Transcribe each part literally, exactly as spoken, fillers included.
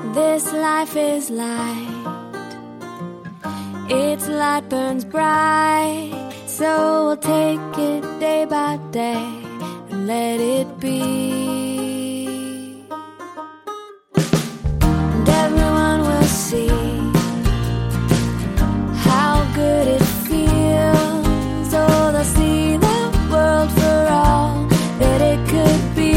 This life is light, its light burns bright, so we'll take it day by day and let it be. And everyone will see how good it feels. Oh, they'll see the world for all that it could be.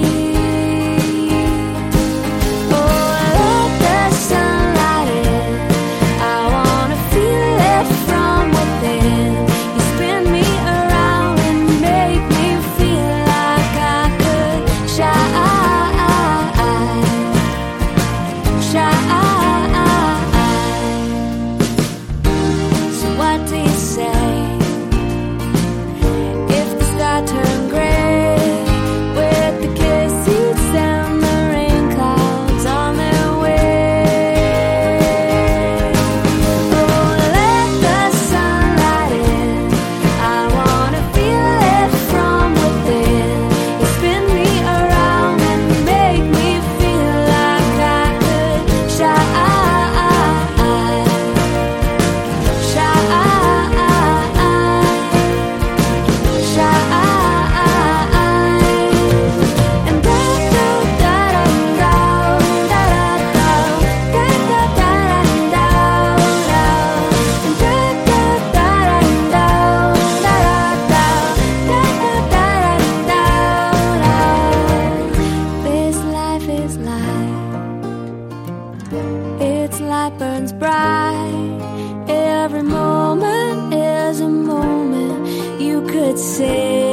Its light burns bright. Every moment is a moment you could say.